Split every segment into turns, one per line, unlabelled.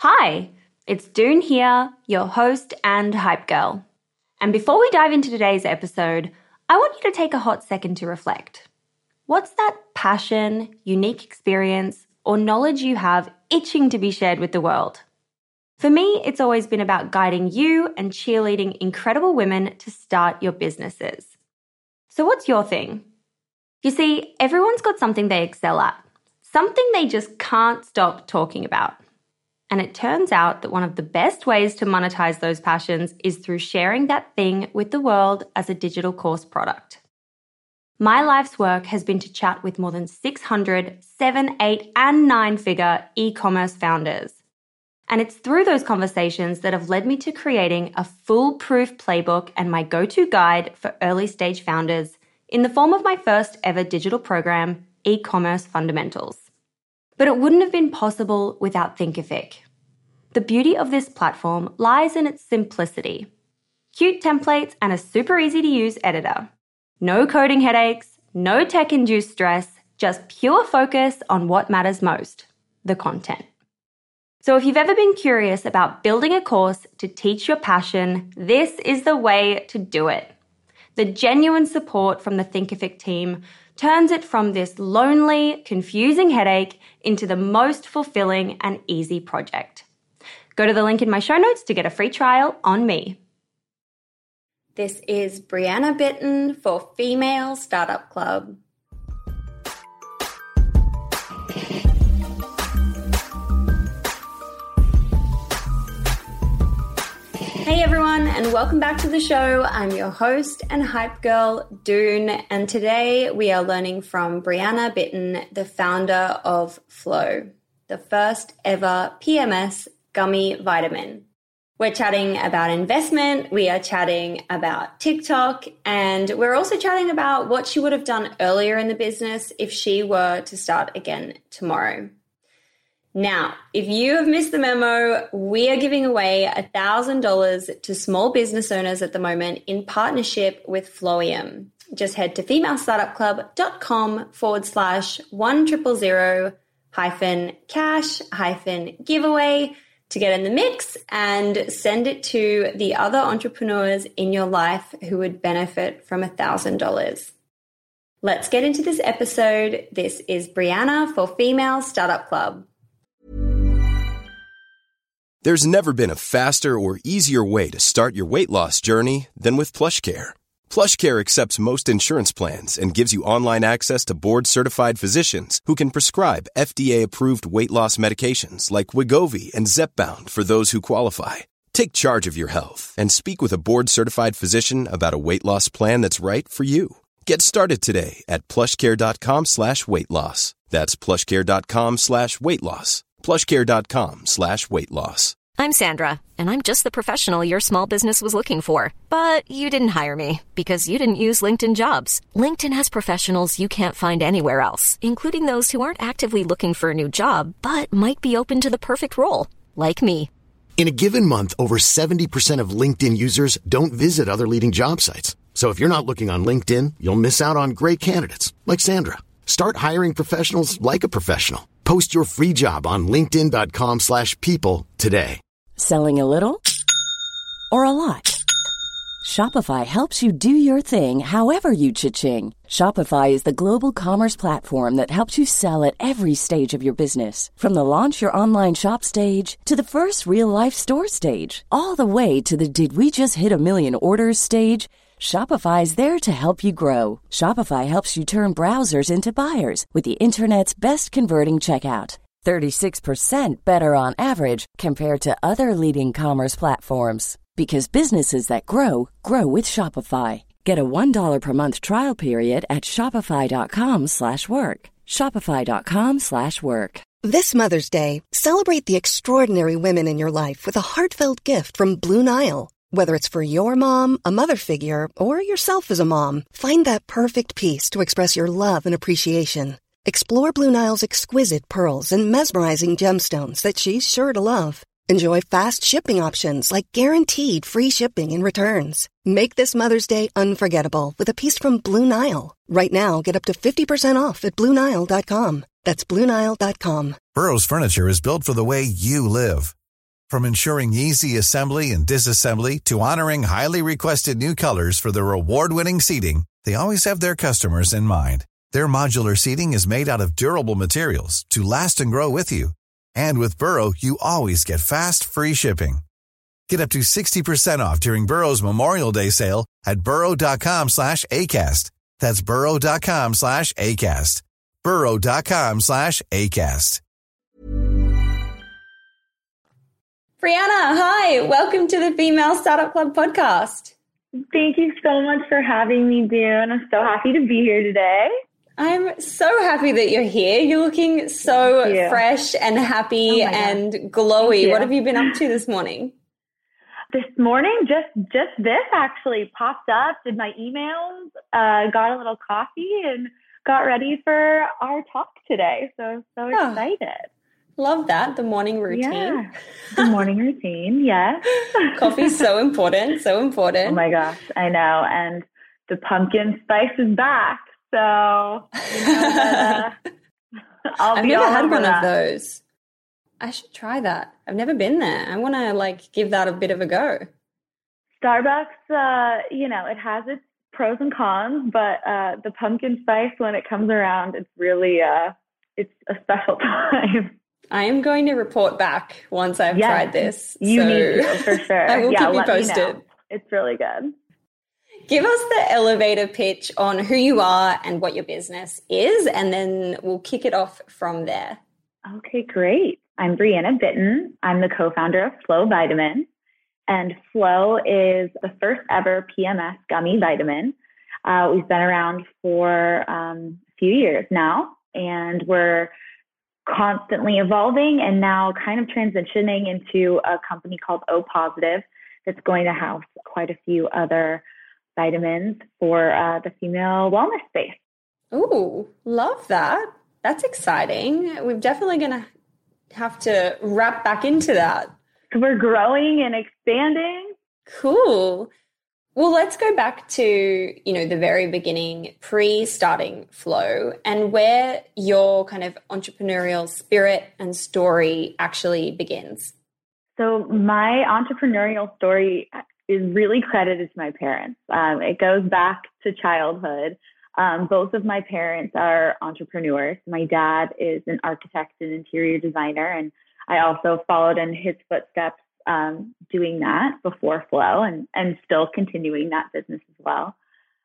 Hi, it's Doone here, your host and hype girl. And before we dive into today's episode, I want you to take a hot second to reflect. What's that passion, unique experience, or knowledge you have itching to be shared with the world? For me, it's always been about guiding you and cheerleading incredible women to start your businesses. So what's your thing? You see, everyone's got something they excel at, something they just can't stop talking about. And it turns out that one of the best ways to monetize those passions is through sharing that thing with the world as a digital course product. My life's work has been to chat with more than 600 7, 8, and 9-figure e-commerce founders. And it's through those conversations that have led me to creating a foolproof playbook and my go-to guide for early-stage founders in the form of my first ever digital program, E-commerce Fundamentals. But it wouldn't have been possible without Thinkific. The beauty of this platform lies in its simplicity. Cute templates and a super easy to use editor. No coding headaches, no tech-induced stress, just pure focus on what matters most, the content. So if you've ever been curious about building a course to teach your passion, this is the way to do it. The genuine support from the Thinkific team turns it from this lonely, confusing headache into the most fulfilling and easy project. Go to the link in my show notes to get a free trial on me. This is Brianna Bitton for Female Startup Club. Hey everyone, and welcome back to the show. I'm your host and hype girl, Doone, and today we are learning from Brianna Bitton, the founder of Flow, the first ever PMS gummy vitamin. We're chatting about investment, we are chatting about TikTok, and we're also chatting about what she would have done earlier in the business if she were to start again tomorrow. Now, if you have missed the memo, we are giving away $1,000 to small business owners at the moment in partnership with Flowium. Just head to femalestartupclub.com/100,000-cash-giveaway to get in the mix and send it to the other entrepreneurs in your life who would benefit from $1,000. Let's get into this episode. This is Brianna for Female Startup Club.
There's never been a faster or easier way to start your weight loss journey than with PlushCare. PlushCare accepts most insurance plans and gives you online access to board-certified physicians who can prescribe FDA-approved weight loss medications like Wegovy and Zepbound for those who qualify. Take charge of your health and speak with a board-certified physician about a weight loss plan that's right for you. Get started today at plushcare.com/weight loss. That's plushcare.com/weight loss. plushcare.com/weight loss.
I'm Sandra, and I'm just the professional your small business was looking for. But you didn't hire me because you didn't use LinkedIn Jobs. LinkedIn has professionals you can't find anywhere else, including those who aren't actively looking for a new job, but might be open to the perfect role, like me.
In a given month, over 70% of LinkedIn users don't visit other leading job sites. So if you're not looking on LinkedIn, you'll miss out on great candidates, like Sandra. Start hiring professionals like a professional. Post your free job on linkedin.com/people today.
Selling a little or a lot? Shopify helps you do your thing however you cha-ching. Shopify is the global commerce platform that helps you sell at every stage of your business. From the launch your online shop stage to the first real-life store stage, all the way to the did we just hit a million orders stage. Shopify is there to help you grow. Shopify helps you turn browsers into buyers with the internet's best converting checkout. 36% better on average compared to other leading commerce platforms. Because businesses that grow, grow with Shopify. Get a $1 per month trial period at shopify.com/work. Shopify.com/work.
This Mother's Day, celebrate the extraordinary women in your life with a heartfelt gift from Blue Nile. Whether it's for your mom, a mother figure, or yourself as a mom, find that perfect piece to express your love and appreciation. Explore Blue Nile's exquisite pearls and mesmerizing gemstones that she's sure to love. Enjoy fast shipping options like guaranteed free shipping and returns. Make this Mother's Day unforgettable with a piece from Blue Nile. Right now, get up to 50% off at BlueNile.com. That's BlueNile.com.
Burrow's furniture is built for the way you live. From ensuring easy assembly and disassembly to honoring highly requested new colors for their award-winning seating, they always have their customers in mind. Their modular seating is made out of durable materials to last and grow with you. And with Burrow, you always get fast, free shipping. Get up to 60% off during Burrow's Memorial Day sale at burrow.com/ACAST. That's burrow.com/ACAST. burrow.com/ACAST.
Brianna, hi. Welcome to the Female Startup Club podcast.
Thank you so much for having me, Dune. I'm so happy to be here today.
I'm so happy that you're here. You're looking so fresh and happy and glowy. What have you been up to this morning?
This morning, just this actually popped up, did my emails, got a little coffee, and got ready for our talk today. So excited.
Love that, the morning routine.
Yeah, the morning routine, yes.
Coffee's so important, so important.
Oh my gosh, I know. And the pumpkin spice is back. So, I've
never had one of those. I should try that. I've never been there. I want to give that a bit of a go.
Starbucks, it has its pros and cons, but the pumpkin spice, when it comes around, it's really, it's a special time.
I am going to report back once I've tried this.
You need to, for sure.
I will keep you posted.
It's really good.
Give us the elevator pitch on who you are and what your business is, and then we'll kick it off from there.
Okay, great. I'm Brianna Bitton. I'm the co-founder of Flow Vitamin, and Flow is the first ever PMS gummy vitamin. We've been around for a few years now, and we're constantly evolving and now kind of transitioning into a company called O Positive that's going to house quite a few other vitamins for the female wellness space.
Ooh, love that. That's exciting. We're definitely going to have to wrap back into that.
So we're growing and expanding.
Cool. Well, let's go back to, the very beginning, pre-starting Flow, and where your kind of entrepreneurial spirit and story actually begins.
So my entrepreneurial story is really credited to my parents. It goes back to childhood. Both of my parents are entrepreneurs. My dad is an architect and interior designer, and I also followed in his footsteps doing that before Flow and still continuing that business as well.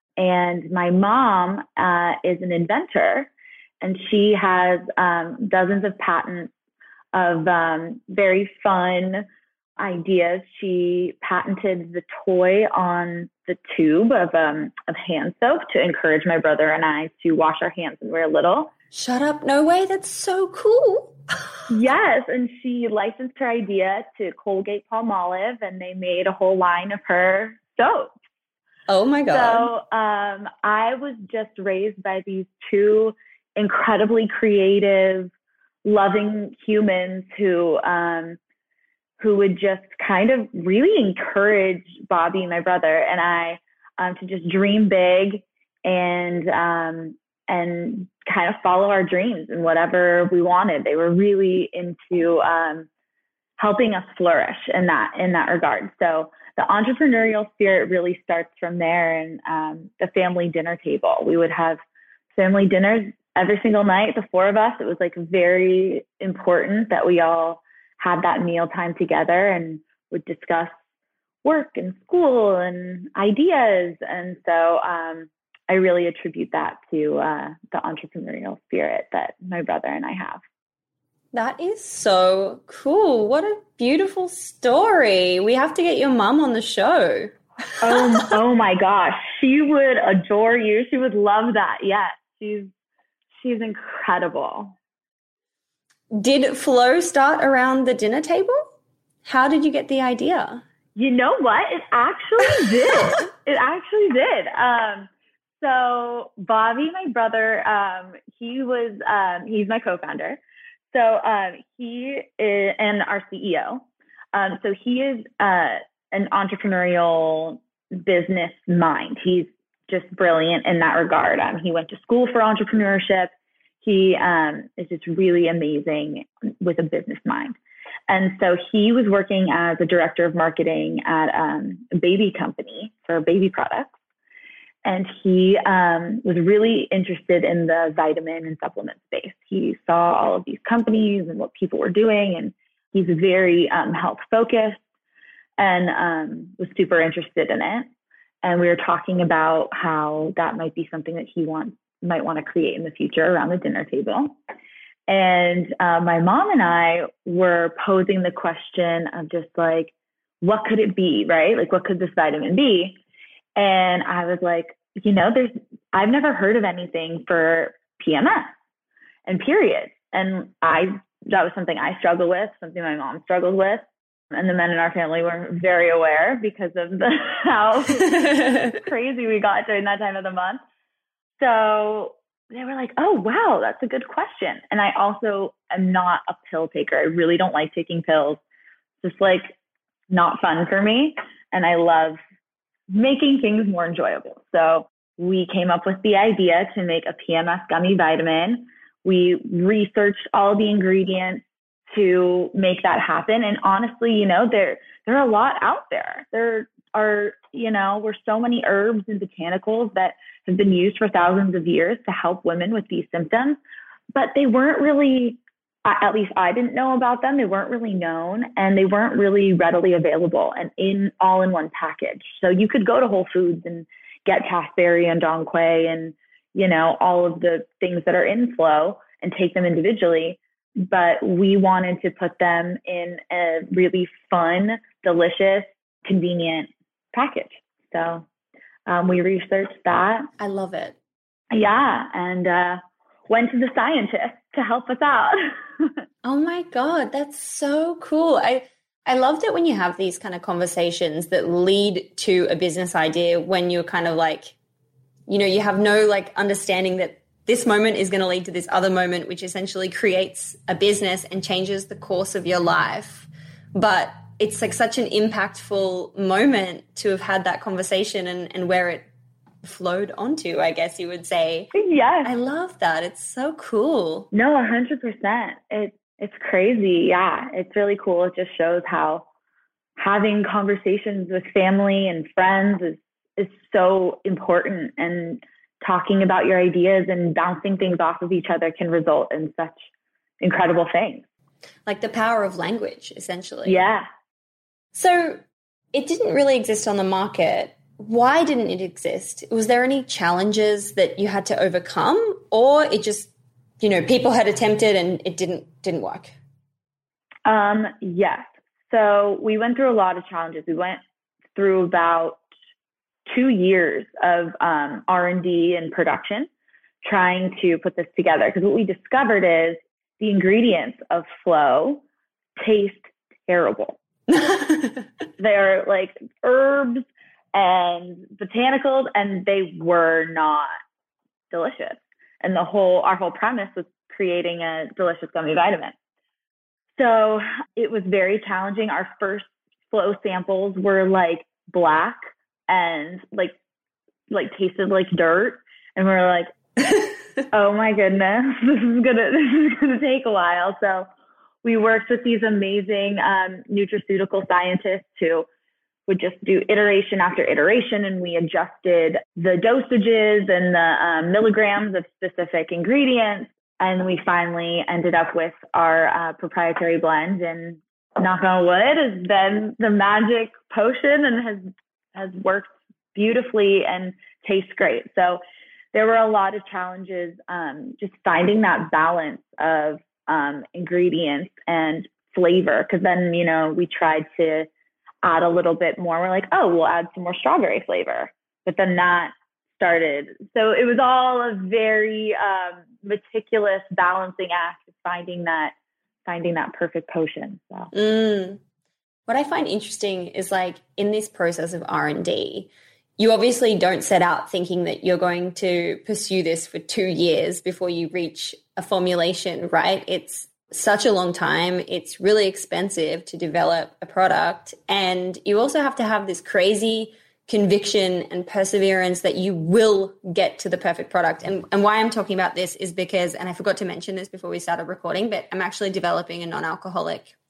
And my mom is an inventor, and she has dozens of patents of very fun ideas. She patented the toy on the tube of hand soap to encourage my brother and I to wash our hands when we were little.
Shut up. No way. That's so cool.
Yes. And she licensed her idea to Colgate-Palmolive, and they made a whole line of her soap.
Oh my God.
So I was just raised by these two incredibly creative, loving humans who would just kind of really encourage Bobby, my brother, and I to just dream big and kind of follow our dreams and whatever we wanted. They were really into helping us flourish in that regard. So the entrepreneurial spirit really starts from there. And the family dinner table, we would have family dinners every single night, the four of us. It was very important that we all had that meal time together and would discuss work and school and ideas. And so I really attribute that to the entrepreneurial spirit that my brother and I have.
That is so cool. What a beautiful story. We have to get your mom on the show.
Oh my gosh. She would adore you. She would love that. Yes. She's incredible.
Did Flow start around the dinner table? How did you get the idea?
You know what? It actually did. So Bobby, my brother, he's my co-founder. So he is, and our CEO. So he is an entrepreneurial business mind. He's just brilliant in that regard. He went to school for entrepreneurship. He is just really amazing with a business mind. And so he was working as a director of marketing at a baby company for baby products. And he was really interested in the vitamin and supplement space. He saw all of these companies and what people were doing, and he's very health focused and was super interested in it. And we were talking about how that might be something that he might want to create in the future around the dinner table. And my mom and I were posing the question of just like, what could it be, right? Like, what could this vitamin be? And I was like, I've never heard of anything for PMS and periods. And that was something I struggled with, something my mom struggled with. And the men in our family were very aware because of how crazy we got during that time of the month. So they were like, oh, wow, that's a good question. And I also am not a pill taker. I really don't like taking pills. It's just like not fun for me. And I love making things more enjoyable. So we came up with the idea to make a PMS gummy vitamin. We researched all the ingredients to make that happen. And honestly, there are a lot out there. There are, we're so many herbs and botanicals that have been used for thousands of years to help women with these symptoms, but they weren't really, at least I didn't know about them. They weren't really known, and they weren't really readily available and all in one package. So you could go to Whole Foods and get Cassberry and Dong Quai and, all of the things that are in Flow and take them individually. But we wanted to put them in a really fun, delicious, convenient package. So we researched that.
I love it.
Yeah. And went to the scientists to help us out.
Oh my God, that's so cool. I loved it when you have these kind of conversations that lead to a business idea when you're kind of like, you have no like understanding that this moment is going to lead to this other moment, which essentially creates a business and changes the course of your life. But it's like such an impactful moment to have had that conversation and where it flowed onto, I guess you would say.
Yes.
I love that. It's so cool.
No, 100%. It's crazy. Yeah, it's really cool. It just shows how having conversations with family and friends is so important, and talking about your ideas and bouncing things off of each other can result in such incredible things.
Like the power of language, essentially.
Yeah.
So it didn't really exist on the market. Why didn't it exist? Was there any challenges that you had to overcome, or it just, people had attempted and it didn't work?
Yes. So we went through a lot of challenges. We went through about 2 years of R&D and production trying to put this together. Because what we discovered is the ingredients of Flow taste terrible. They're like herbs and botanicals, and they were not delicious. And our whole premise was creating a delicious gummy vitamin. So it was very challenging. Our first Flow samples were like black and like tasted like dirt. And we were like, oh my goodness, this is gonna take a while. So we worked with these amazing nutraceutical scientists who would just do iteration after iteration, and we adjusted the dosages and the milligrams of specific ingredients. And we finally ended up with our proprietary blend, and knock on wood, has been the magic potion and has worked beautifully and tastes great. So there were a lot of challenges just finding that balance of ingredients and flavor. Because then, we tried to add a little bit more. We're like, oh, we'll add some more strawberry flavor. But then that started. So it was all a very meticulous balancing act of finding that perfect potion. So.
What I find interesting is like in this process of R&D, you obviously don't set out thinking that you're going to pursue this for 2 years before you reach a formulation, right? It's such a long time. It's really expensive to develop a product. And you also have to have this crazy conviction and perseverance that you will get to the perfect product. And why I'm talking about this is because, and I forgot to mention this before we started recording, but I'm actually developing a non-alcoholic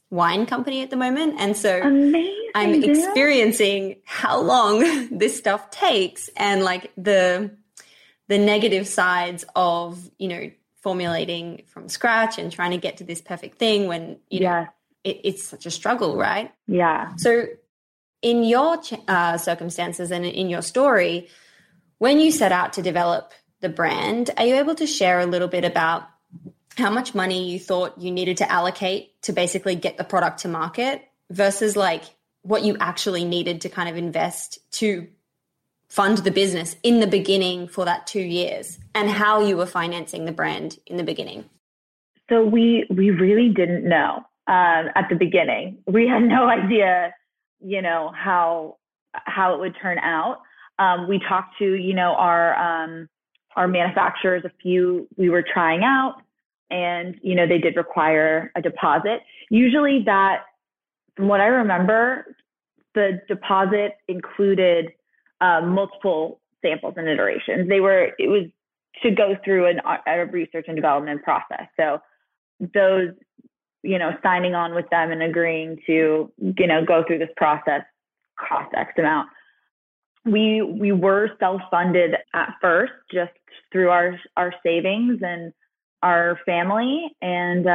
wine company at the moment. And so
Amazing,
I'm experiencing how long this stuff takes and like the negative sides of, you know, formulating from scratch and trying to get to this perfect thing when, you know, it's such a struggle, right?
Yeah.
So in your circumstances and in your story, when you set out to develop the brand, are you able to share a little bit about how much money you thought you needed to allocate to basically get the product to market versus like what you actually needed to kind of invest to fund the business in the beginning for that 2 years, and how you were financing the brand in the beginning?
So we really didn't know at the beginning. We had no idea, you know, how it would turn out. We talked to, you know, our manufacturers, a few we were trying out, and, you know, they did require a deposit. Usually that, from what I remember, the deposit included multiple samples and iterations. It was to go through a research and development process. So those, you know, signing on with them and agreeing to, you know, go through this process cost X amount. We were self-funded at first, just through our savings and our family. And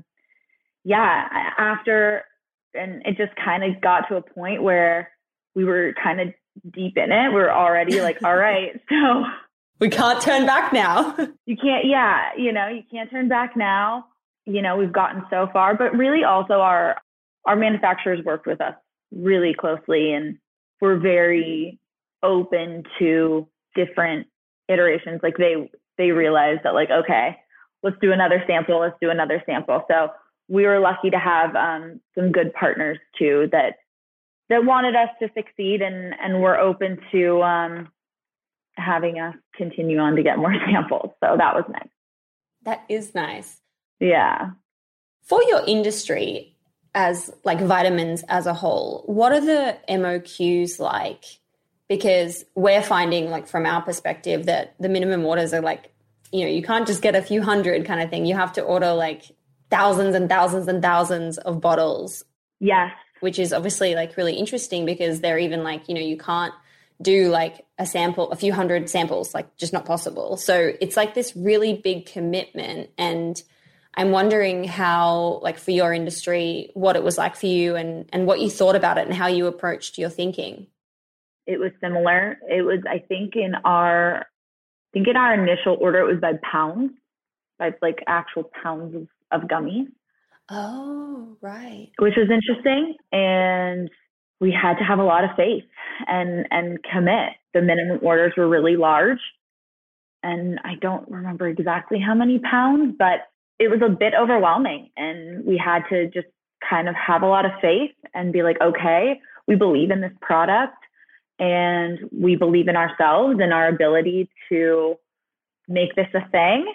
after, and it just kind of got to a point where we were kind of deep in it. We're already like, all right, so
we can't turn back now.
You can't turn back now. You know, we've gotten so far, but really also our manufacturers worked with us really closely and were very open to different iterations. Like they realized that, like, okay, let's do another sample. So we were lucky to have some good partners too that wanted us to succeed and were open to having us continue on to get more samples. So that was nice.
That is nice.
Yeah.
For your industry, as like vitamins as a whole, what are the MOQs like? Because we're finding, like, from our perspective, that the minimum orders are like, you know, you can't just get a few hundred kind of thing. You have to order like thousands and thousands and thousands of bottles.
Yes.
Which is obviously like really interesting because they're even like, you know, you can't do like a few hundred samples, like just not possible. So it's like this really big commitment. And I'm wondering how, like, for your industry, what it was like for you and what you thought about it and how you approached your thinking.
It was similar. It was, I think in our initial order, it was by pounds, by like actual pounds of gummies.
Oh, right.
Which was interesting. And we had to have a lot of faith and commit. The minimum orders were really large. And I don't remember exactly how many pounds, but it was a bit overwhelming. And we had to just kind of have a lot of faith and be like, okay, we believe in this product and we believe in ourselves and our ability to make this a thing.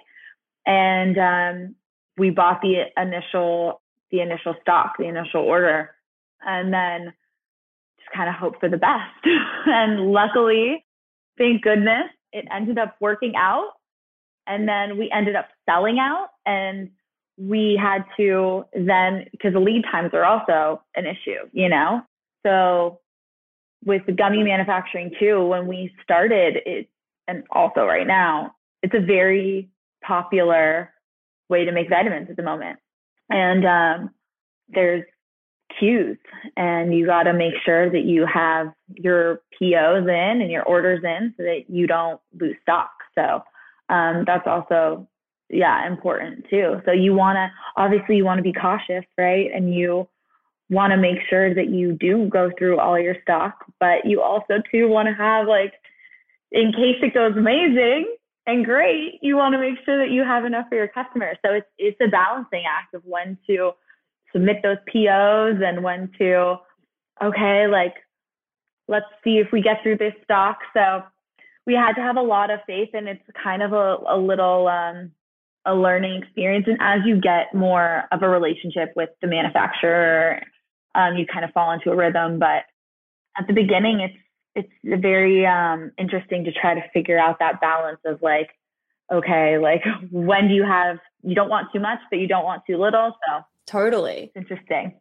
And we bought the initial stock, the initial order, and then just kind of hope for the best. And luckily, thank goodness, it ended up working out. And then we ended up selling out, and we had to then, because the lead times are also an issue, you know? So with the gummy manufacturing too, when we started it, and also right now, it's a very popular way to make vitamins at the moment. And there's queues, and you got to make sure that you have your POs in and your orders in so that you don't lose stock. So that's also, important too. So you want to be cautious, right? And you want to make sure that you do go through all your stock, but you also too want to have, like, in case it goes amazing and great, you want to make sure that you have enough for your customers. So it's a balancing act of when to submit those POs and when to, okay, like, let's see if we get through this stock. So we had to have a lot of faith, and it's kind of a little a learning experience. And as you get more of a relationship with the manufacturer, you kind of fall into a rhythm. But at the beginning, it's very interesting to try to figure out that balance of, like, okay, like, when you don't want too much, but you don't want too little. So
totally.
It's interesting.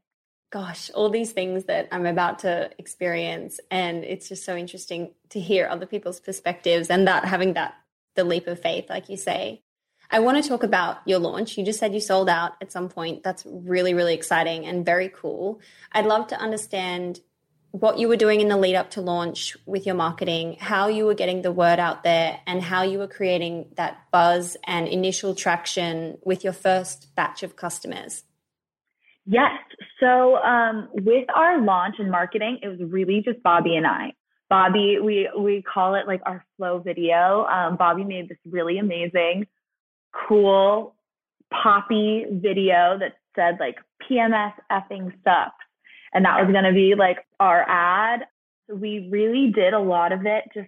gosh, all these things that I'm about to experience. And it's just so interesting to hear other people's perspectives and that having the leap of faith, like you say. I want to talk about your launch. You just said you sold out at some point. That's really, really exciting and very cool. I'd love to understand what you were doing in the lead up to launch with your marketing, how you were getting the word out there, and how you were creating that buzz and initial traction with your first batch of customers.
Yes. So with our launch and marketing, it was really just Bobby and I. Bobby, we call it like our flow video. Bobby made this really amazing, cool, poppy video that said like PMS effing sucks. And that was going to be like our ad. So we really did a lot of it just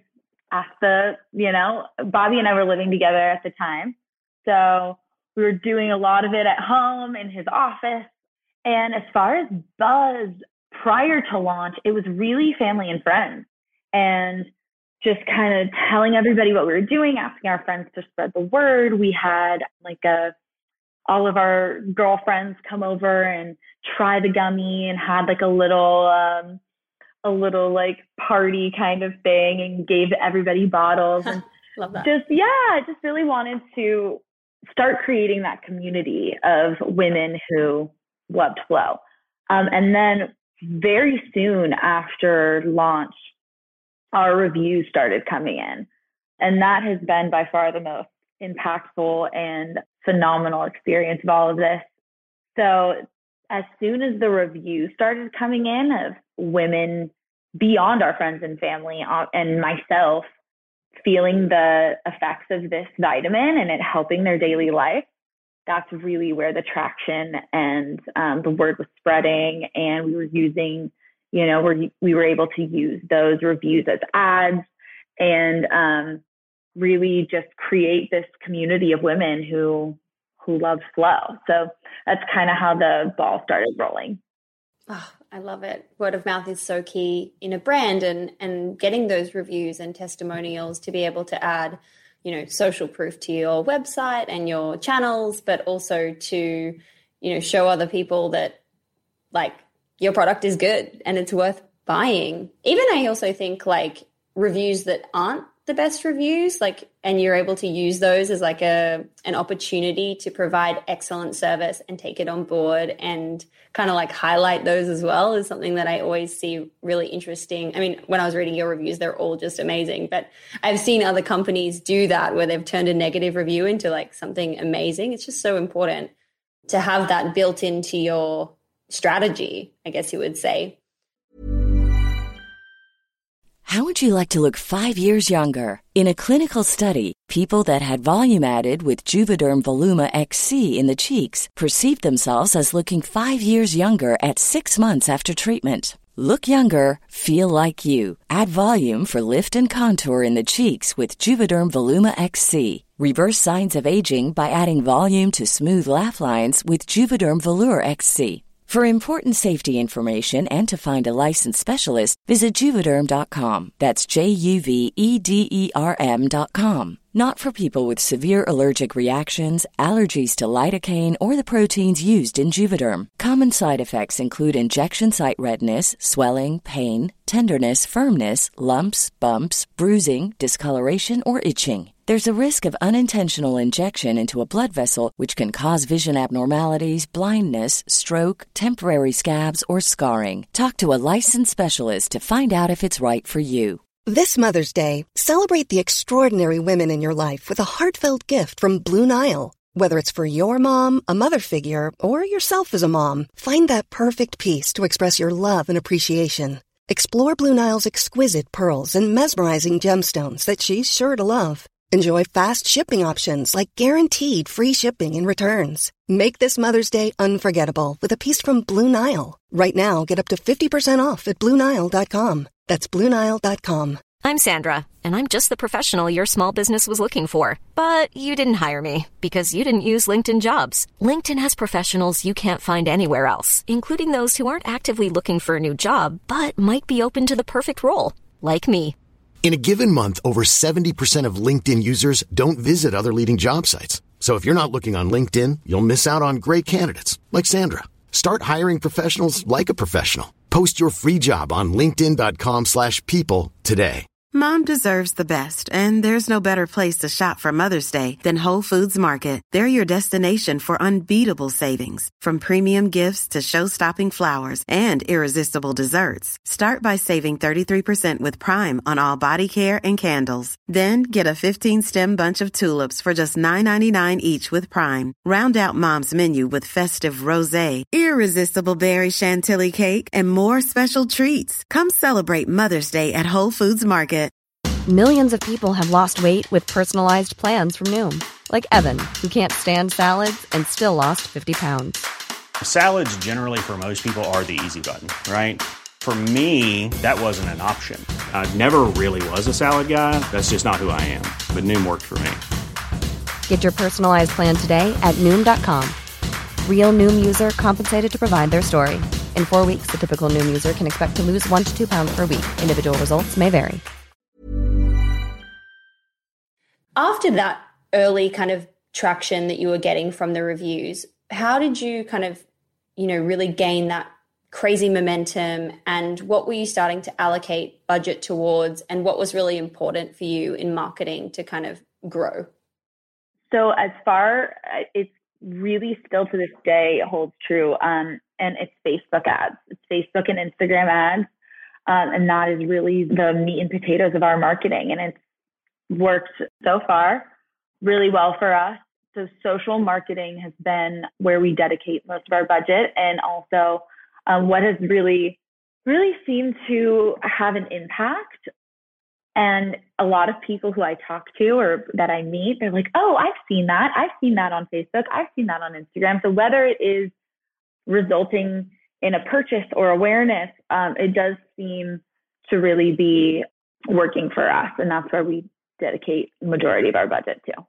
Bobby and I were living together at the time. So we were doing a lot of it at home in his office. And as far as buzz prior to launch, it was really family and friends and just kind of telling everybody what we were doing, asking our friends to spread the word. We had like all of our girlfriends come over and try the gummy and had like a little like party kind of thing and gave everybody bottles and
love that.
Just really wanted to start creating that community of women who loved flow. And then very soon after launch, our reviews started coming in. And that has been by far the most impactful and phenomenal experience of all of this. So as soon as the reviews started coming in of women beyond our friends and family and myself feeling the effects of this vitamin and it helping their daily life, that's really where the traction and the word was spreading. And we were using, we were able to use those reviews as ads and really just create this community of women who love flow. So that's kind of how the ball started rolling.
Oh, I love it. Word of mouth is so key in a brand and getting those reviews and testimonials to be able to add, social proof to your website and your channels, but also to, show other people that like your product is good and it's worth buying. Even I also think like reviews that aren't the best reviews, and you're able to use those as like an opportunity to provide excellent service and take it on board and kind of like highlight those as well is something that I always see really interesting. I mean, when I was reading your reviews, they're all just amazing, but I've seen other companies do that where they've turned a negative review into like something amazing. It's just so important to have that built into your strategy, I guess you would say.
How would you like to look 5 years younger? In a clinical study, people that had volume added with Juvederm Voluma XC in the cheeks perceived themselves as looking 5 years younger at 6 months after treatment. Look younger, feel like you. Add volume for lift and contour in the cheeks with Juvederm Voluma XC. Reverse signs of aging by adding volume to smooth laugh lines with Juvederm Volure XC. For important safety information and to find a licensed specialist, visit Juvederm.com. That's JUVEDERM.com. Not for people with severe allergic reactions, allergies to lidocaine, or the proteins used in Juvederm. Common side effects include injection site redness, swelling, pain, tenderness, firmness, lumps, bumps, bruising, discoloration, or itching. There's a risk of unintentional injection into a blood vessel, which can cause vision abnormalities, blindness, stroke, temporary scabs, or scarring. Talk to a licensed specialist to find out if it's right for you.
This Mother's Day, celebrate the extraordinary women in your life with a heartfelt gift from Blue Nile. Whether it's for your mom, a mother figure, or yourself as a mom, find that perfect piece to express your love and appreciation. Explore Blue Nile's exquisite pearls and mesmerizing gemstones that she's sure to love. Enjoy fast shipping options like guaranteed free shipping and returns. Make this Mother's Day unforgettable with a piece from Blue Nile. Right now, get up to 50% off at BlueNile.com. That's BlueNile.com.
I'm Sandra, and I'm just the professional your small business was looking for. But you didn't hire me because you didn't use LinkedIn Jobs. LinkedIn has professionals you can't find anywhere else, including those who aren't actively looking for a new job, but might be open to the perfect role, like me.
In a given month, over 70% of LinkedIn users don't visit other leading job sites. So if you're not looking on LinkedIn, you'll miss out on great candidates like Sandra. Start hiring professionals like a professional. Post your free job on linkedin.com/people today.
Mom deserves the best, and there's no better place to shop for Mother's Day than Whole Foods Market. They're your destination for unbeatable savings, from premium gifts to show-stopping flowers and irresistible desserts. Start by saving 33% with Prime on all body care and candles. Then get a 15-stem bunch of tulips for just $9.99 each with Prime. Round out Mom's menu with festive rosé, irresistible berry chantilly cake, and more special treats. Come celebrate Mother's Day at Whole Foods Market.
Millions of people have lost weight with personalized plans from Noom. Like Evan, who can't stand salads and still lost 50 pounds.
Salads generally for most people are the easy button, right? For me, that wasn't an option. I never really was a salad guy. That's just not who I am. But Noom worked for me.
Get your personalized plan today at Noom.com. Real Noom user compensated to provide their story. In 4 weeks, the typical Noom user can expect to lose 1 to 2 pounds per week. Individual results may vary.
After that early kind of traction that you were getting from the reviews, how did you kind of, really gain that crazy momentum, and what were you starting to allocate budget towards, and what was really important for you in marketing to kind of grow?
So it's really still to this day holds true. And it's Facebook ads. It's Facebook and Instagram ads. And that is really the meat and potatoes of our marketing. And it's worked so far really well for us. So social marketing has been where we dedicate most of our budget, and also what has really seemed to have an impact. And a lot of people who I talk to or that I meet, they're like, oh, I've seen that. I've seen that on Facebook. I've seen that on Instagram. So whether it is resulting in a purchase or awareness, it does seem to really be working for us. And that's where we dedicate the majority of our budget to.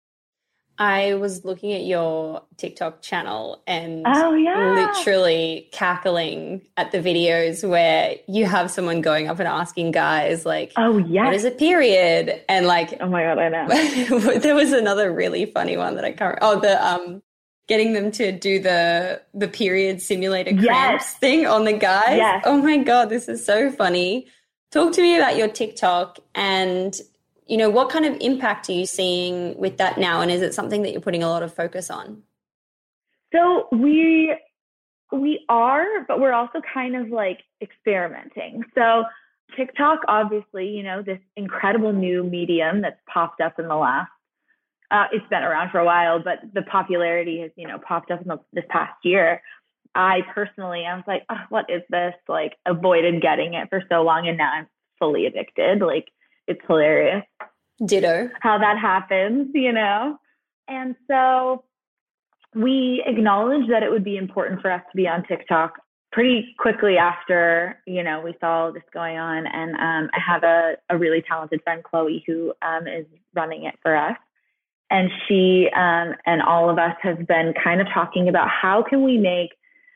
I was looking at your TikTok channel and literally cackling at the videos where you have someone going up and asking guys like, what is a period? And like,
oh my God, I know.
There was another really funny one that I can't, getting them to do the period simulator cramps thing on the guys.
Yes.
Oh my God, this is so funny. Talk to me about your TikTok and, what kind of impact are you seeing with that now? And is it something that you're putting a lot of focus on?
So we are, but we're also kind of like experimenting. So TikTok, obviously, this incredible new medium that's popped up in the last, it's been around for a while, but the popularity has, popped up in this past year. I was like, oh, what is this? Like, avoided getting it for so long, and now I'm fully addicted. Like, it's hilarious.
Ditto.
How that happens, And so we acknowledged that it would be important for us to be on TikTok pretty quickly after, we saw this going on. And I have a really talented friend, Chloe, who is running it for us. And she and all of us have been kind of talking about how can we make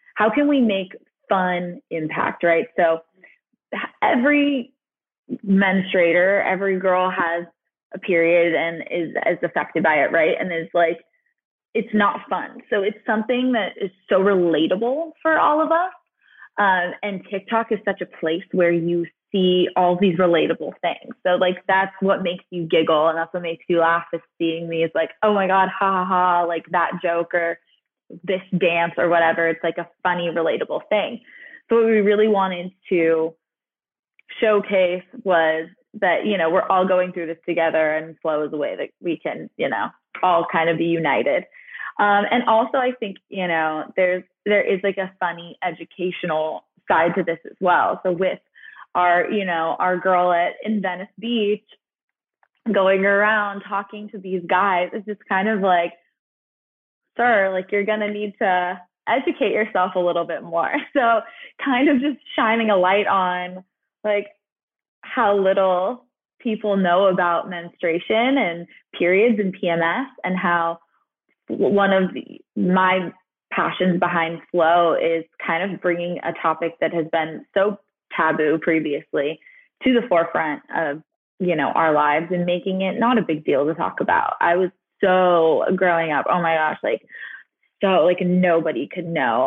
fun impact, right? So every menstruator, every girl has a period and is affected by it, right? And is like, it's not fun. So it's something that is so relatable for all of us. And TikTok is such a place where you see all these relatable things. So like, that's what makes you giggle, and that's what makes you laugh, is seeing these like, oh my God, ha ha ha, like that joke or this dance or whatever. It's like a funny, relatable thing. So what we really wanted to showcase was that, we're all going through this together, and flow is a way that we can, all kind of be united. And also I think, there is like a funny educational side to this as well. So with our girl in Venice Beach going around talking to these guys, it's just kind of like, sir, like, you're going to need to educate yourself a little bit more. So kind of just shining a light on like how little people know about menstruation and periods and PMS, and how one of my passions behind Flow is kind of bringing a topic that has been so taboo previously to the forefront of, our lives, and making it not a big deal to talk about. I was so growing up, oh my gosh, like, so like nobody could know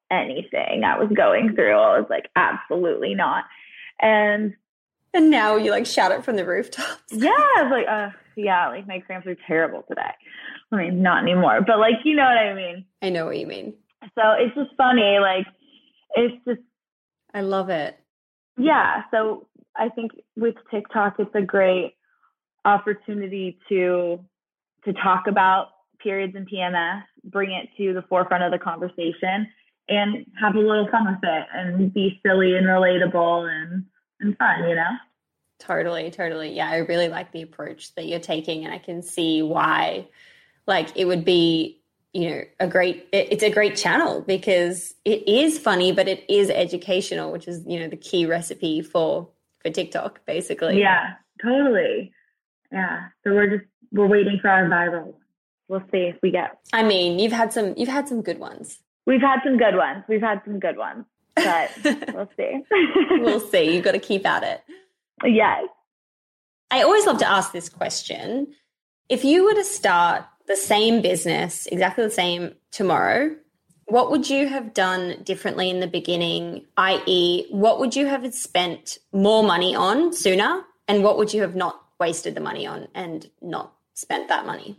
anything I was going through. I was like, absolutely not. And
now you like shout it from the rooftops.
Yeah, I was like, yeah, like my cramps are terrible today. I mean, not anymore, but like, you know what I mean?
I know what you mean.
So it's just funny. Like, it's just,
I love it.
Yeah. So I think with TikTok, it's a great opportunity to talk about periods and PMS, bring it to the forefront of the conversation, and have a little fun with it and be silly and relatable and fun, you know?
Totally. Yeah, I really like the approach that you're taking, and I can see why, like, it would be, you know, it's a great channel because it is funny, but it is educational, which is, you know, the key recipe for TikTok, basically.
Yeah, totally. Yeah. So we're waiting for our viral. We'll see if we get.
I mean, you've had some good ones.
We've had some good ones, but we'll see.
We'll see. You've got to keep at it.
Yes.
I always love to ask this question. If you were to start the same business, exactly the same tomorrow, what would you have done differently in the beginning? i.e., what would you have spent more money on sooner? And what would you have not wasted the money on and not spent that money?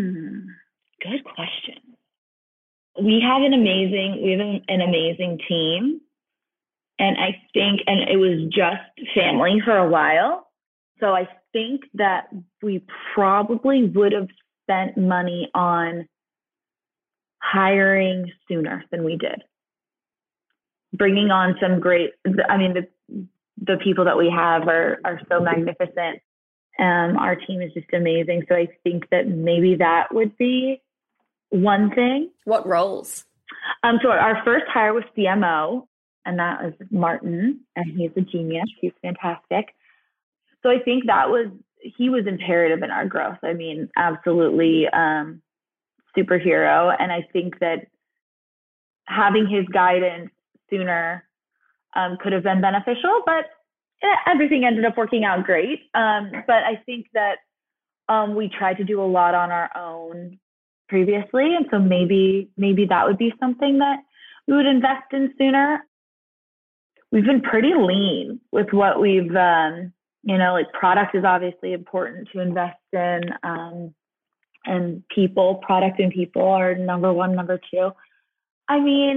Good question. We have an amazing team. And I think, and it was just family for a while. So I think that we probably would have spent money on hiring sooner than we did. Bringing on some great, I mean, the people that we have are so magnificent. Our team is just amazing. So I think that maybe that would be one thing.
What roles?
So our first hire was CMO, and that was Martin, and he's a genius. He's fantastic. So I think he was imperative in our growth. I mean, absolutely superhero. And I think that having his guidance sooner could have been beneficial, but everything ended up working out great. But I think that we tried to do a lot on our own previously. And so maybe that would be something that we would invest in sooner. We've been pretty lean with what we've, like product is obviously important to invest in. And product and people are number one, number two. I mean,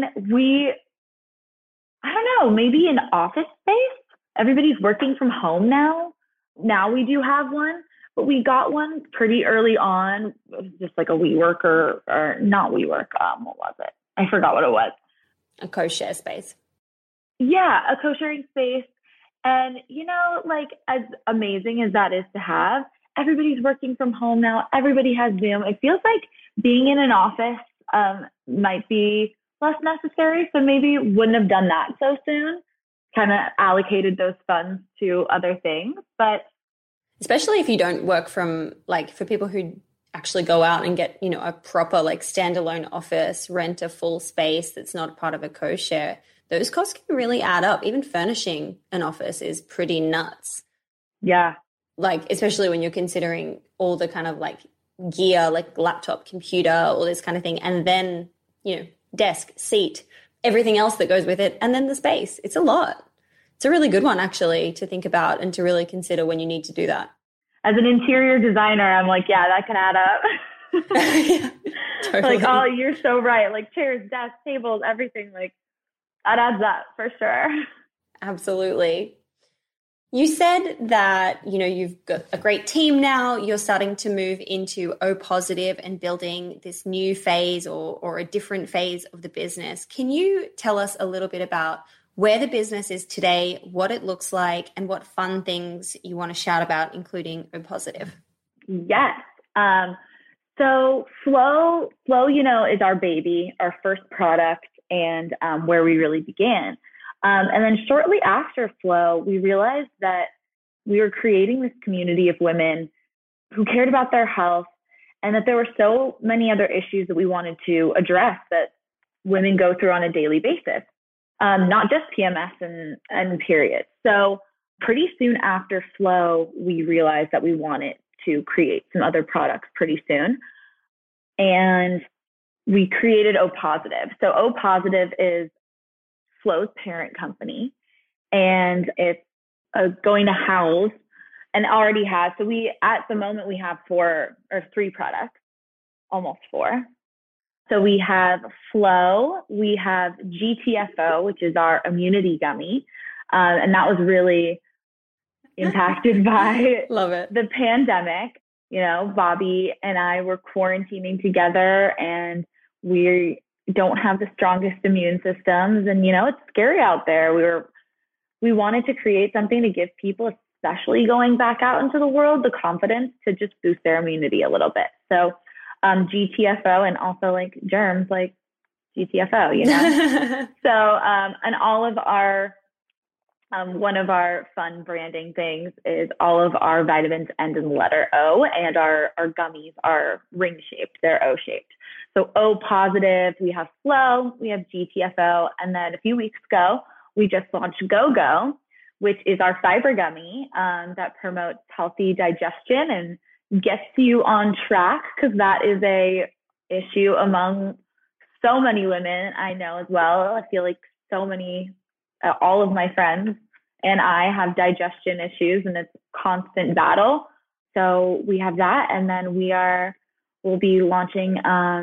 I don't know, maybe an office space. Everybody's working from home now. Now we do have one, but we got one pretty early on. It was just like a WeWork or not WeWork. What was it? I forgot what it was.
A co-share space.
Yeah, a co-sharing space. And, like as amazing as that is to have, everybody's working from home now. Everybody has Zoom. It feels like being in an office might be less necessary. So maybe wouldn't have done that so soon. Kind of allocated those funds to other things. But
especially if you don't work from, like, for people who actually go out and get, a proper like standalone office, rent a full space that's not part of a co-share, those costs can really add up. Even furnishing an office is pretty nuts.
Yeah.
Like, especially when you're considering all the kind of like gear, like laptop, computer, all this kind of thing. And then, desk, seat, everything else that goes with it. And then the space. It's a lot. It's a really good one, actually, to think about and to really consider when you need to do that.
As an interior designer, I'm like, yeah, that can add up.
Yeah, totally.
Like, oh, you're so right. Like chairs, desks, tables, everything, like that adds up for sure.
Absolutely. You said that, you've got a great team now. You're starting to move into O Positive and building this new phase or a different phase of the business. Can you tell us a little bit about where the business is today, what it looks like, and what fun things you want to shout about, including O Positive?
Yes. So Flow, is our baby, our first product, and where we really began. And then shortly after Flow, we realized that we were creating this community of women who cared about their health, and that there were so many other issues that we wanted to address that women go through on a daily basis, not just PMS and periods. So pretty soon after Flow, we realized that we wanted to create some other products pretty soon. And we created O Positive. So O Positive is Flo's parent company, and it's going to house and already has. So at the moment, we have 3 products, almost 4. So we have Flo, we have GTFO, which is our immunity gummy. And that was really impacted by
Love it.
the pandemic. You know, Bobby and I were quarantining together, and we don't have the strongest immune systems. And, you know, it's scary out there. We wanted to create something to give people, especially going back out into the world, the confidence to just boost their immunity a little bit. So GTFO, and also like germs, like GTFO, you know? So, and all of our, one of our fun branding things is all of our vitamins end in the letter O, and our gummies are ring shaped. They're O shaped. So O positive, we have Flo, we have GTFO. And then a few weeks ago, we just launched GoGo, which is our fiber gummy that promotes healthy digestion and gets you on track, because that is a issue among so many women I know as well. I feel like so many, all of my friends and I have digestion issues, and it's a constant battle. So we have that. And then we'll be launching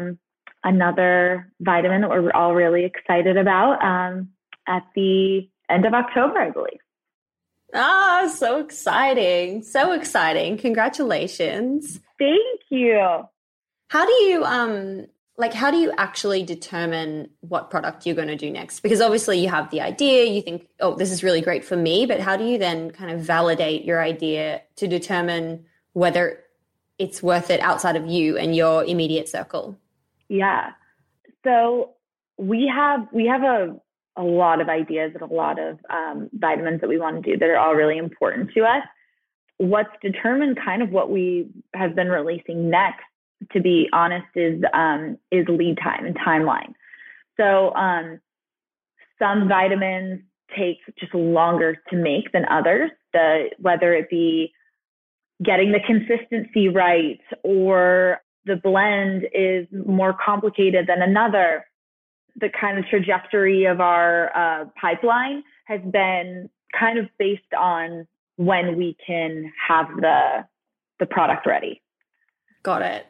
another vitamin that we're all really excited about at the end of October, I believe.
Ah, so exciting. So exciting. Congratulations.
Thank you.
How do you how do you actually determine what product you're going to do next? Because obviously you have the idea, you think, oh, this is really great for me, but how do you then kind of validate your idea to determine whether it's worth it outside of you and your immediate circle?
Yeah. So we have a lot of ideas and a lot of vitamins that we want to do that are all really important to us. What's determined kind of what we have been releasing next, to be honest, is lead time and timeline. So some vitamins take just longer to make than others, whether it be getting the consistency right or the blend is more complicated than another. The kind of trajectory of our pipeline has been kind of based on when we can have the product ready.
Got it.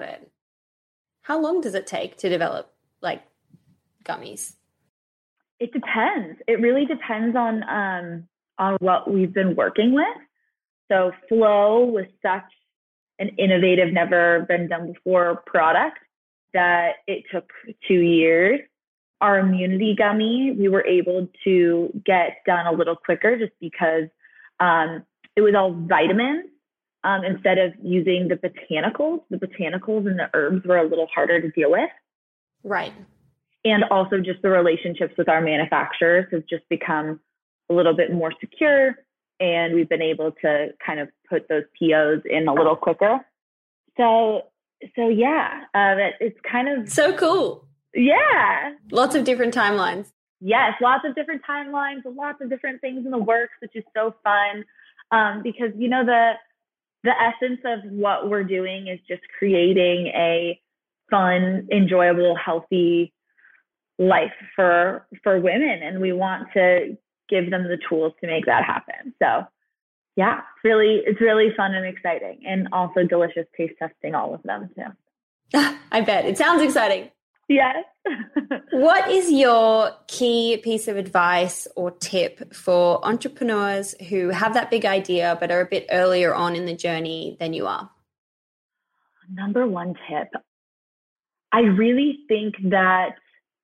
How long does it take to develop like gummies?
It depends. It really depends on what we've been working with. So Flo was such an innovative, never been done before product that it took 2 years. Our immunity gummy, we were able to get done a little quicker just because it was all vitamins instead of using the botanicals. The botanicals and the herbs were a little harder to deal with.
Right.
And also just the relationships with our manufacturers has just become a little bit more secure, and we've been able to kind of put those POs in a little quicker. So yeah, it's kind of
so cool.
Yeah.
Lots of different timelines.
Yes, lots of different timelines, lots of different things in the works, which is so fun. Because, you know, the essence of what we're doing is just creating a fun, enjoyable, healthy life for women. And we want to give them the tools to make that happen. So yeah, it's really fun and exciting, and also delicious taste testing all of them too.
I bet. It sounds exciting.
Yes.
What is your key piece of advice or tip for entrepreneurs who have that big idea but are a bit earlier on in the journey than you are?
Number one tip. I really think that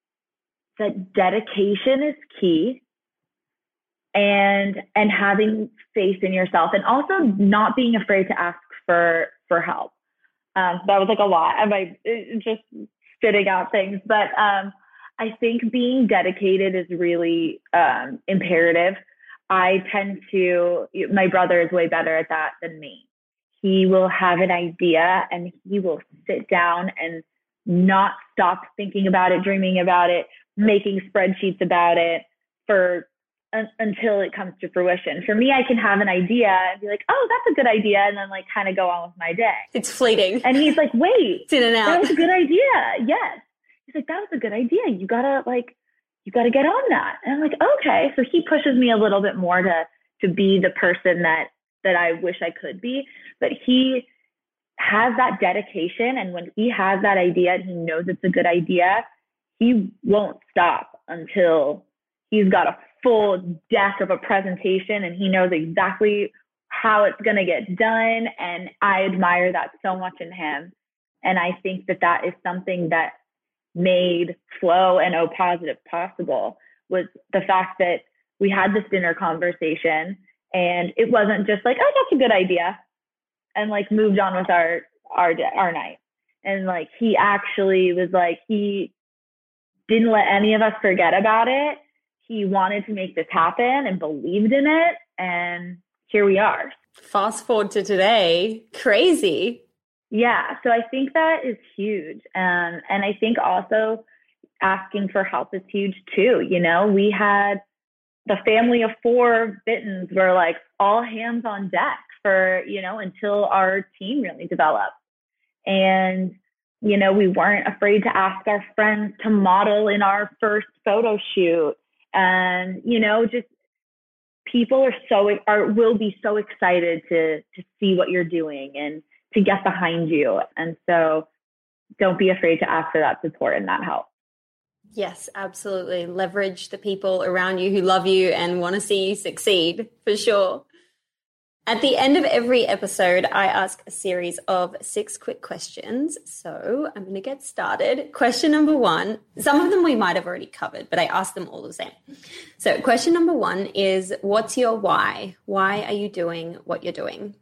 dedication is key, and having faith in yourself, and also not being afraid to ask for help. That was like a lot. I just spitting out things, but I think being dedicated is really imperative. My brother is way better at that than me. He will have an idea and he will sit down and not stop thinking about it, dreaming about it, making spreadsheets about it until it comes to fruition. For me, I can have an idea and be like, oh, that's a good idea, and then like kind of go on with my day.
It's fleeting.
And he's like, wait,
it's in and out.
That was a good idea. Yes. He's like, that was a good idea. You gotta you got to get on that. And I'm like, okay. So he pushes me a little bit more to be the person that I wish I could be. But he has that dedication. And when he has that idea and he knows it's a good idea, he won't stop until he's got a full deck of a presentation and he knows exactly how it's going to get done. And I admire that so much in him. And I think that is something that made Flow and O Positive possible, was the fact that we had this dinner conversation and it wasn't just like, oh, that's a good idea, and like moved on with our night. And like, he actually was like, he didn't let any of us forget about it. He wanted to make this happen and believed in it. And here we are.
Fast forward to today. Crazy.
Yeah. So I think that is huge. And I think also asking for help is huge too. You know, we had the family of 4 Bittens were like all hands on deck for, you know, until our team really developed. And, you know, we weren't afraid to ask our friends to model in our first photo shoot. And, you know, just people will be so excited to see what you're doing and to get behind you. And so don't be afraid to ask for that support and that help.
Yes, absolutely. Leverage the people around you who love you and want to see you succeed, for sure. At the end of every episode, I ask a series of 6 quick questions. So I'm going to get started. Question number 1, some of them we might have already covered, but I ask them all the same. So question number 1 is, what's your why? Why are you doing what you're doing?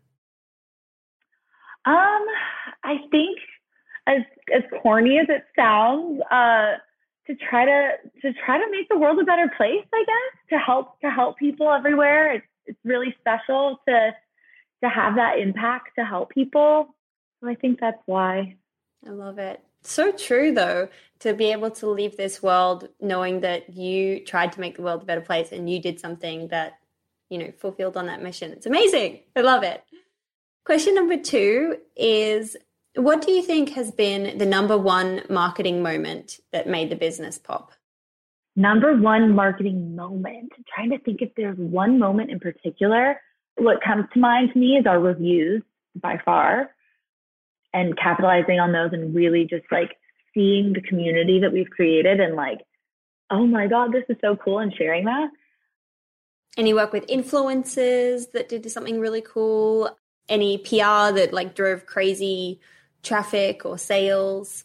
I think as corny as it sounds, to try to make the world a better place, I guess, to help people everywhere. It's really special to have that impact, to help people. So I think that's why.
I love it. So true, though, to be able to leave this world knowing that you tried to make the world a better place and you did something that, you know, fulfilled on that mission. It's amazing. I love it. Question number 2 is, what do you think has been the number 1 marketing moment that made the business pop?
Number 1 marketing moment. I'm trying to think if there's one moment in particular. What comes to mind to me is our reviews by far, and capitalizing on those and really just like seeing the community that we've created and like, oh my God, this is so cool, and sharing that.
Any work with influencers that did something really cool? Any PR that like drove crazy traffic or sales?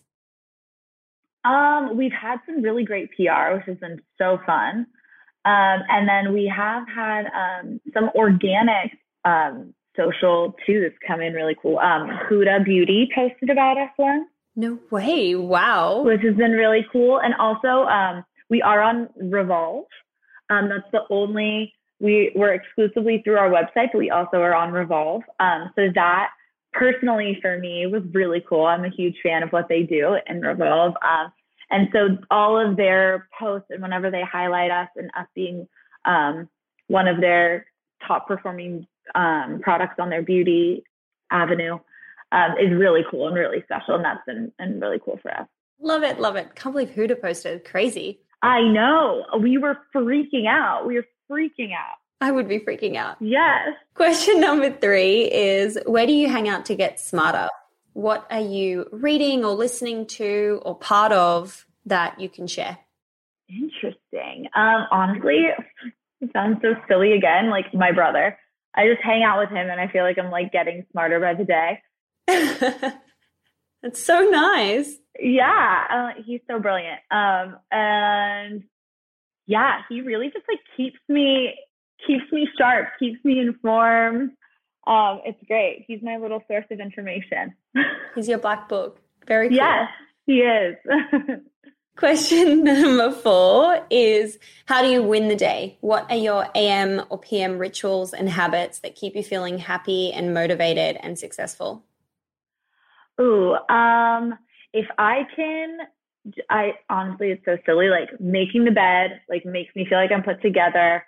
We've had some really great PR, which has been so fun. And then we have had some organic social too that's come in really cool. Huda Beauty posted about us once.
No way. Wow.
Which has been really cool. And also we are on Revolve. That's the only, we're exclusively through our website, but we also are on Revolve. So that personally for me was really cool. I'm a huge fan of what they do in Revolve. And so all of their posts, and whenever they highlight us and us being one of their top performing products on their beauty avenue is really cool and really special. And that's been really cool for us.
Love it. Love it. Can't believe Huda posted. Crazy.
I know. We were freaking out.
I would be freaking out.
Yes.
Question number 3 is, where do you hang out to get smarter? What are you reading or listening to or part of that you can share?
Interesting. Honestly, it sounds so silly again, like my brother. I just hang out with him and I feel like I'm like getting smarter by the day.
That's so nice.
Yeah. He's so brilliant. And yeah, he really just like keeps me sharp, keeps me informed. It's great. He's my little source of information.
He's your black book. Very cool.
Yes, he is.
Question number 4 is, how do you win the day? What are your AM or PM rituals and habits that keep you feeling happy and motivated and successful?
Ooh, if I honestly, it's so silly, like making the bed, like makes me feel like I'm put together.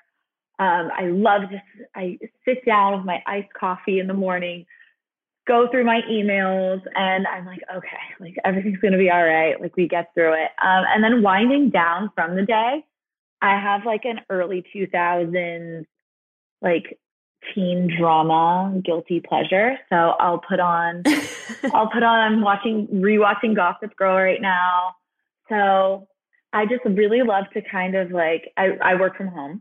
I sit down with my iced coffee in the morning, go through my emails, and I'm like, okay, like everything's going to be all right. Like we get through it. And then winding down from the day, I have like an early 2000s like teen drama guilty pleasure. So I'll put on I'm rewatching Gossip Girl right now. So I just really love to kind of like I work from home.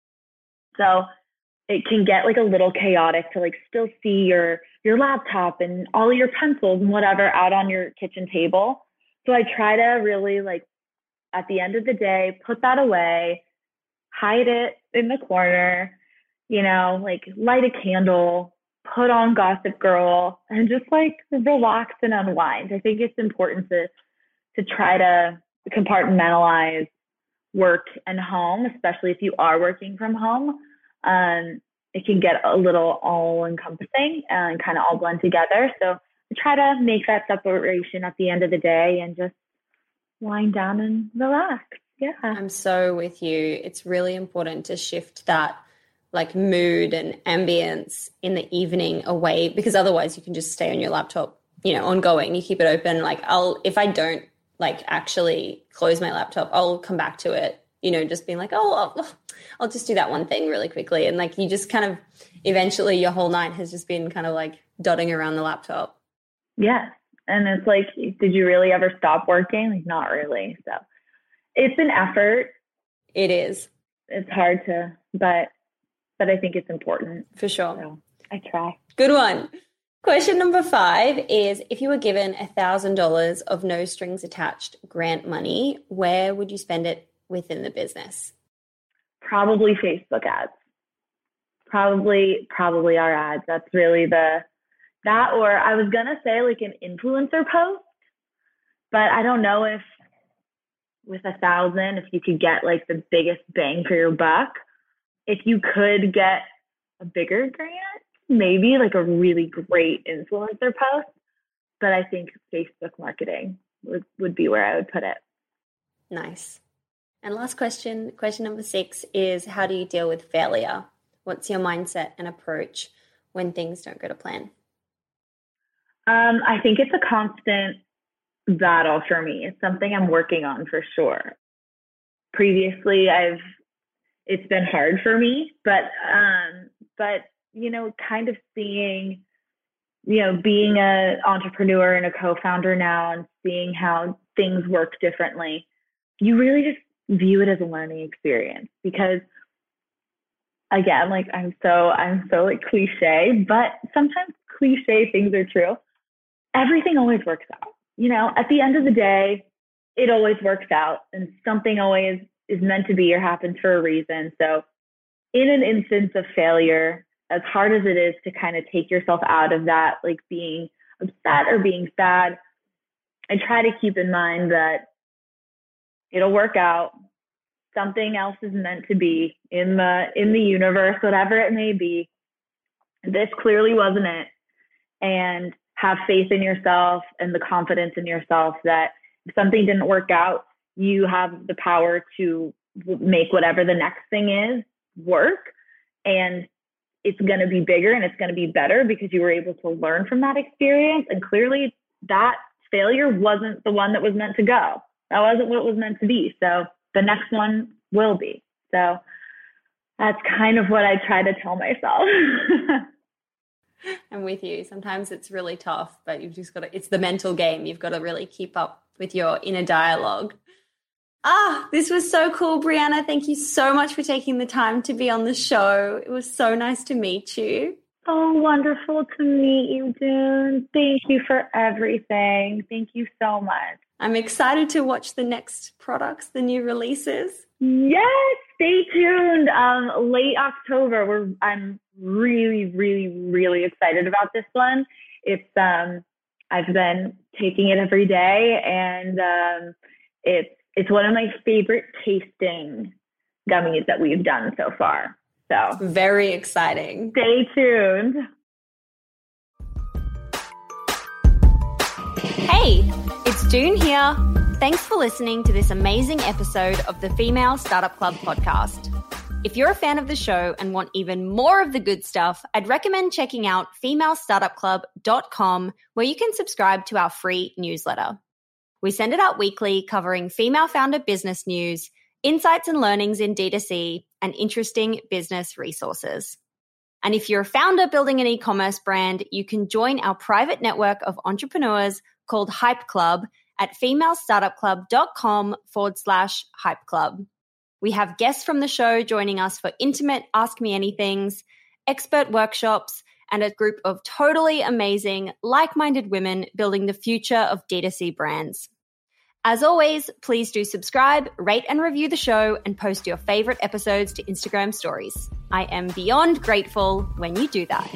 So it can get like a little chaotic to like still see your laptop and all your pencils and whatever out on your kitchen table. So I try to really like at the end of the day, put that away, hide it in the corner, you know, like light a candle, put on Gossip Girl, and just like relax and unwind. I think it's important to try to compartmentalize work and home, especially if you are working from home. It can get a little all encompassing and kind of all blend together. So I try to make that separation at the end of the day and just wind down and relax. Yeah.
I'm so with you. It's really important to shift that like mood and ambience in the evening away, because otherwise you can just stay on your laptop, you know, ongoing. You keep it open. Like if I don't like actually close my laptop, I'll come back to it, you know, just being like, I'll just do that one thing really quickly. And like, you just kind of eventually your whole night has just been kind of like dotting around the laptop.
Yeah. And it's like, did you really ever stop working? Like, not really. So it's an effort.
It is.
It's hard to, but I think it's important.
For sure.
So I try.
Good one. Question number 5 is, if you were given $1,000 of no strings attached grant money, where would you spend it within the business?
Probably Facebook ads. Probably our ads. That's really that, or I was going to say like an influencer post, but I don't know if with $1,000, if you could get like the biggest bang for your buck. If you could get a bigger grant, maybe like a really great influencer post, but I think Facebook marketing would be where I would put it.
Nice. And last question number 6 is, how do you deal with failure? What's your mindset and approach when things don't go to plan?
I think it's a constant battle for me. It's something I'm working on for sure. Previously, it's been hard for me, but you know, kind of seeing, you know, being an entrepreneur and a co-founder now and seeing how things work differently, you really just view it as a learning experience. Because again, like I'm so like cliche, but sometimes cliche things are true. Everything always works out. You know, at the end of the day, it always works out, and something always is meant to be or happens for a reason. So in an instance of failure, as hard as it is to kind of take yourself out of that, like being upset or being sad, I try to keep in mind that it'll work out. Something else is meant to be in the universe, whatever it may be. This clearly wasn't it. And have faith in yourself and the confidence in yourself that if something didn't work out, you have the power to make whatever the next thing is work. And it's going to be bigger and it's going to be better because you were able to learn from that experience. And clearly that failure wasn't the one that was meant to go. That wasn't what was meant to be. So the next one will be. So that's kind of what I try to tell myself.
I'm with you. Sometimes it's really tough, but you've just got to, it's the mental game. You've got to really keep up with your inner dialogue. This was so cool, Brianna. Thank you so much for taking the time to be on the show. It was so nice to meet you.
Oh, wonderful to meet you, June. Thank you for everything. Thank you so much.
I'm excited to watch the next products, the new releases.
Yes, stay tuned. Late October. I'm really, really, really excited about this one. It's I've been taking it every day, and it's one of my favorite tasting gummies that we've done so far. So
very exciting.
Stay tuned.
Hey, it's June here. Thanks for listening to this amazing episode of the Female Startup Club podcast. If you're a fan of the show and want even more of the good stuff, I'd recommend checking out femalestartupclub.com, where you can subscribe to our free newsletter. We send it out weekly, covering female founder business news, insights and learnings in D2C, and interesting business resources. And if you're a founder building an e-commerce brand, you can join our private network of entrepreneurs called Hype Club at femalestartupclub.com/Hype Club. We have guests from the show joining us for intimate Ask Me Anythings, expert workshops, and a group of totally amazing, like-minded women building the future of D2C brands. As always, please do subscribe, rate and review the show, and post your favorite episodes to Instagram stories. I am beyond grateful when you do that.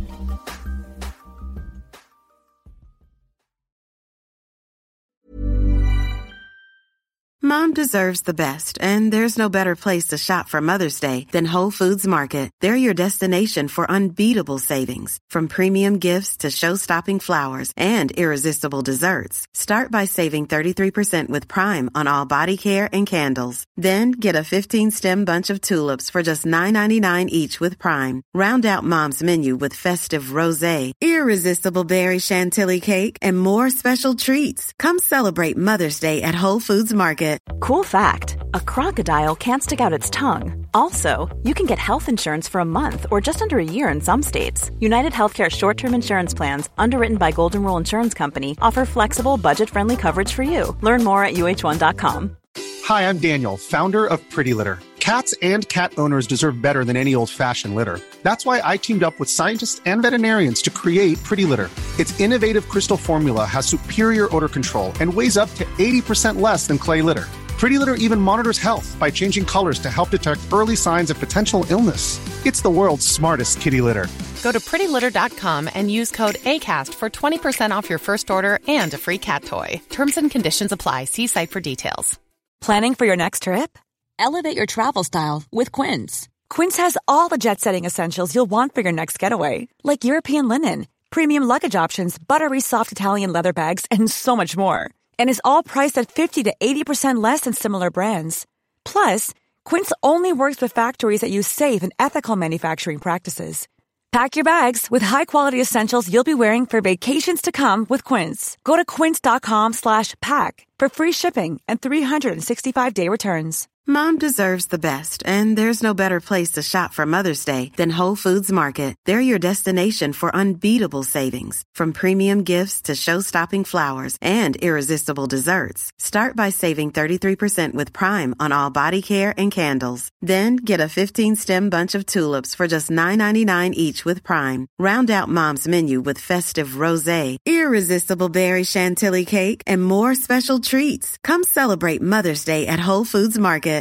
Mom deserves the best, and there's no better place to shop for Mother's Day than Whole Foods Market. They're your destination for unbeatable savings, from premium gifts to show-stopping flowers and irresistible desserts. Start by saving 33% with Prime on all body care and candles. Then get a 15-stem bunch of tulips for just $9.99 each with Prime. Round out Mom's menu with festive rosé, irresistible berry chantilly cake, and more special treats. Come celebrate Mother's Day at Whole Foods Market.
Cool fact, a crocodile can't stick out its tongue. Also, you can get health insurance for a month or just under a year in some states. United Healthcare short-term insurance plans, underwritten by Golden Rule Insurance Company, offer flexible, budget-friendly coverage for you. Learn more at uh1.com.
Hi, I'm Daniel, founder of Pretty Litter. Cats and cat owners deserve better than any old-fashioned litter. That's why I teamed up with scientists and veterinarians to create Pretty Litter. Its innovative crystal formula has superior odor control and weighs up to 80% less than clay litter. Pretty Litter even monitors health by changing colors to help detect early signs of potential illness. It's the world's smartest kitty litter.
Go to prettylitter.com and use code ACAST for 20% off your first order and a free cat toy. Terms and conditions apply. See site for details.
Planning for your next trip? Elevate your travel style with Quince. Quince has all the jet-setting essentials you'll want for your next getaway, like European linen, premium luggage options, buttery soft Italian leather bags, and so much more. And is all priced at 50 to 80% less than similar brands. Plus, Quince only works with factories that use safe and ethical manufacturing practices. Pack your bags with high-quality essentials you'll be wearing for vacations to come with Quince. Go to quince.com/pack for free shipping and 365-day returns.
Mom deserves the best, and there's no better place to shop for Mother's Day than Whole Foods Market. They're your destination for unbeatable savings, from premium gifts to show-stopping flowers and irresistible desserts. Start by saving 33% with Prime on all body care and candles. Then get a 15-stem bunch of tulips for just $9.99 each with Prime. Round out Mom's menu with festive rosé, irresistible berry chantilly cake, and more special treats. Come celebrate Mother's Day at Whole Foods Market.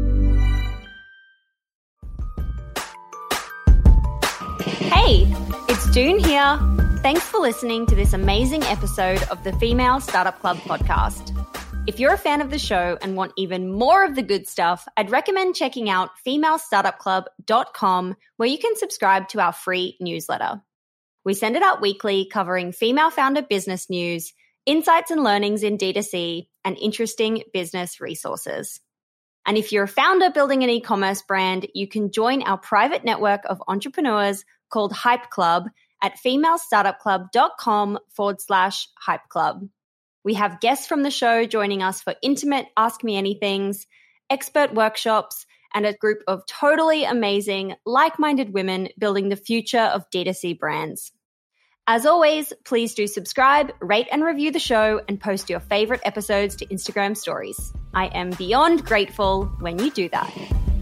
Hey, it's June here. Thanks for listening to this amazing episode of the Female Startup Club podcast. If you're a fan of the show and want even more of the good stuff, I'd recommend checking out femalestartupclub.com, where you can subscribe to our free newsletter. We send it out weekly, covering female founder business news, insights and learnings in D2C, and interesting business resources. And if you're a founder building an e-commerce brand, you can join our private network of entrepreneurs called Hype Club at femalestartupclub.com/Hype Club. We have guests from the show joining us for intimate Ask Me Anythings, expert workshops, and a group of totally amazing, like-minded women building the future of D2C brands. As always, please do subscribe, rate and review the show, and post your favorite episodes to Instagram stories. I am beyond grateful when you do that.